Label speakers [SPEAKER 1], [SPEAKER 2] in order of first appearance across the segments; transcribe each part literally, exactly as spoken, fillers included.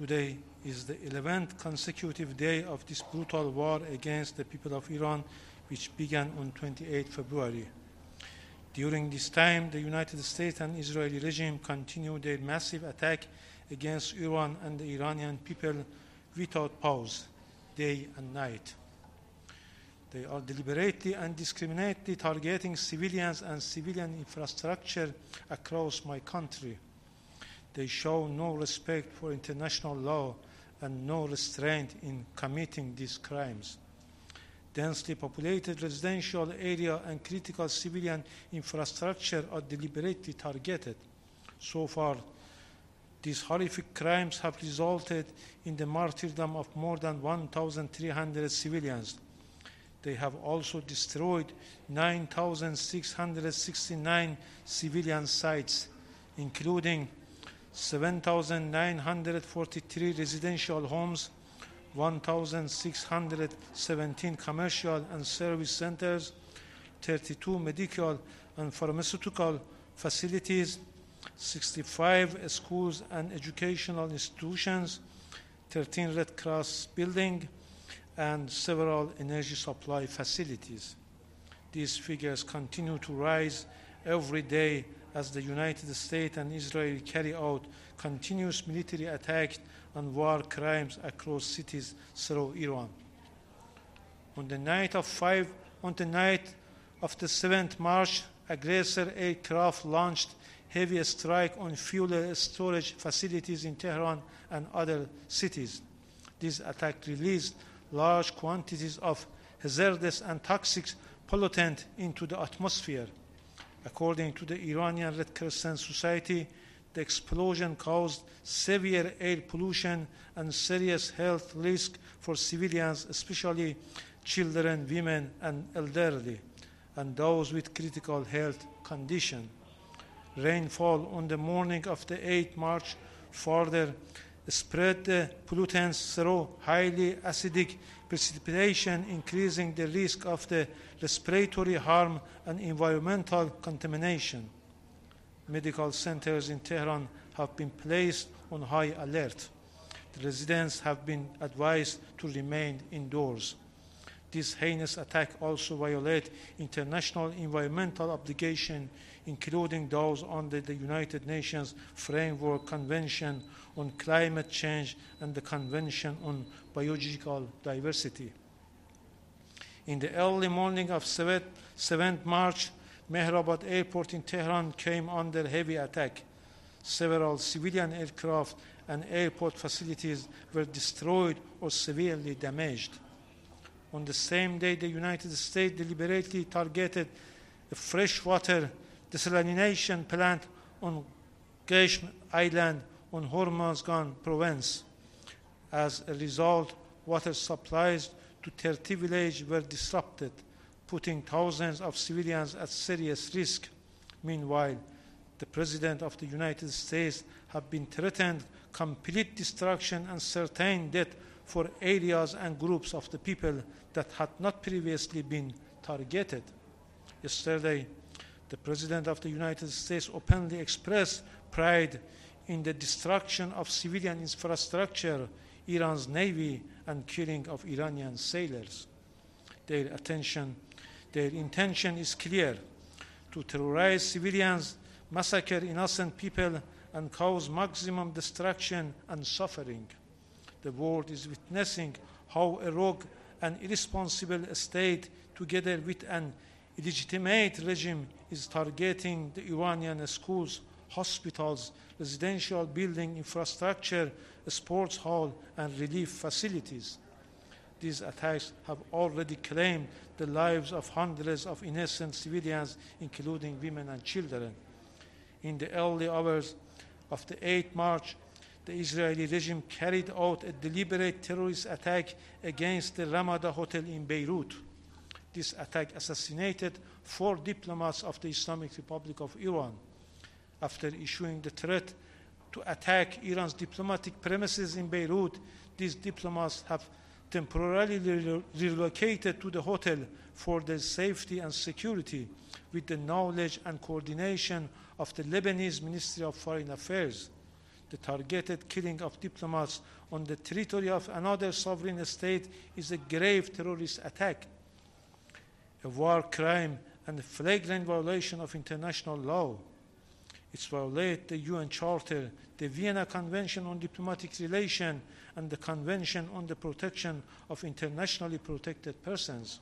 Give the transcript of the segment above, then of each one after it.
[SPEAKER 1] Today is the eleventh consecutive day of this brutal war against the people of Iran, which began on the twenty-eighth of February. During this time, the United States and Israeli regime continue their massive attack against Iran and the Iranian people without pause, day and night. They are deliberately and discriminately targeting civilians and civilian infrastructure across my country. They show no respect for international law and no restraint in committing these crimes. Densely populated residential area and critical civilian infrastructure are deliberately targeted. So far, these horrific crimes have resulted in the martyrdom of more than one thousand three hundred civilians. They have also destroyed nine thousand six hundred sixty-nine civilian sites, including seven thousand nine hundred forty-three residential homes, one thousand six hundred seventeen commercial and service centers, thirty-two medical and pharmaceutical facilities, sixty-five schools and educational institutions, thirteen Red Cross buildings, and several energy supply facilities. These figures continue to rise every day as the United States and Israel carry out continuous military attacks and war crimes across cities throughout Iran. On the night of five, on the night of the seventh of March, aggressor aircraft launched heavy strike on fuel storage facilities in Tehran and other cities. This attack released large quantities of hazardous and toxic pollutant into the atmosphere. According to the Iranian Red Crescent Society, the explosion caused severe air pollution and serious health risk for civilians, especially children, women, and elderly, and those with critical health conditions. Rainfall on the morning of the eighth of March further spread the pollutants through highly acidic precipitation, increasing the risk of the respiratory harm and environmental contamination. Medical centers in Tehran have been placed on high alert. The residents have been advised to remain indoors. This heinous attack also violates international environmental obligations, including those under the United Nations Framework Convention on Climate Change and the Convention on Biological Diversity. In the early morning of seventh of March, Mehrabad Airport in Tehran came under heavy attack. Several civilian aircraft and airport facilities were destroyed or severely damaged. On the same day, the United States deliberately targeted a freshwater desalination plant on Qeshm Island on Hormozgan province. As a result, water supplies to thirty villages were disrupted, putting thousands of civilians at serious risk. Meanwhile, the President of the United States has been threatened complete destruction and certain death for areas and groups of the people that had not previously been targeted. Yesterday, the President of the United States openly expressed pride in the destruction of civilian infrastructure, Iran's navy, and killing of Iranian sailors. Their attention, their intention is clear: to terrorize civilians, massacre innocent people, and cause maximum destruction and suffering. The world is witnessing how a rogue and irresponsible state, together with an illegitimate regime, is targeting the Iranian schools, hospitals, residential building infrastructure, sports hall, and relief facilities. These attacks have already claimed the lives of hundreds of innocent civilians, including women and children. In the early hours of the eighth of March, the Israeli regime carried out a deliberate terrorist attack against the Ramada Hotel in Beirut. This attack assassinated four diplomats of the Islamic Republic of Iran. After issuing the threat to attack Iran's diplomatic premises in Beirut, these diplomats have temporarily relocated to the hotel for their safety and security, with the knowledge and coordination of the Lebanese Ministry of Foreign Affairs. The targeted killing of diplomats on the territory of another sovereign state is a grave terrorist attack, a war crime and a flagrant violation of international law. It violates the U N Charter, the Vienna Convention on Diplomatic Relations, and the Convention on the Protection of Internationally Protected Persons.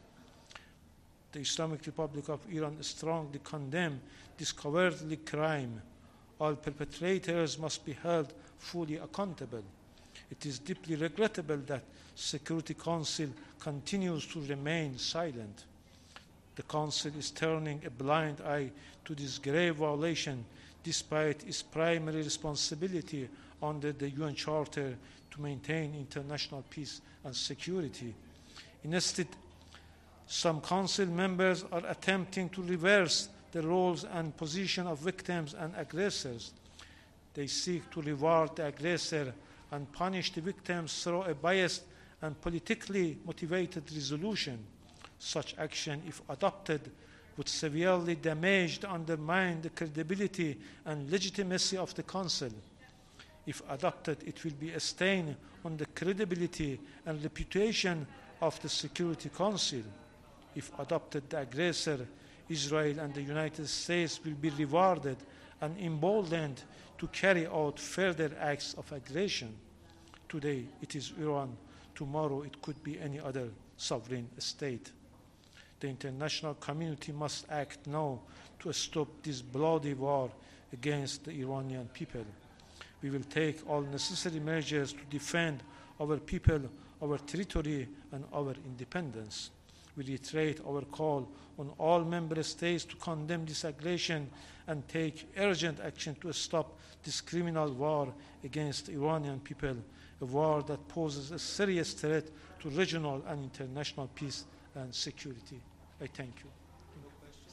[SPEAKER 1] The Islamic Republic of Iran strongly condemns this cowardly crime. All perpetrators must be held fully accountable. It is deeply regrettable that Security Council continues to remain silent. The Council is turning a blind eye to this grave violation despite its primary responsibility under the U N Charter to maintain international peace and security. Instead, some Council members are attempting to reverse the roles and position of victims and aggressors. They seek to reward the aggressor and punish the victims through a biased and politically motivated resolution. Such action, if adopted, would severely damage and undermine the credibility and legitimacy of the Council. If adopted, it will be a stain on the credibility and reputation of the Security Council. If adopted, the aggressor, Israel and the United States, will be rewarded and emboldened to carry out further acts of aggression. Today it is Iran, tomorrow it could be any other sovereign state. The international community must act now to stop this bloody war against the Iranian people. We will take all necessary measures to defend our people, our territory, and our independence. We reiterate our call on all member states to condemn this aggression and take urgent action to stop this criminal war against the Iranian people, a war that poses a serious threat to regional and international peace and security. I thank you.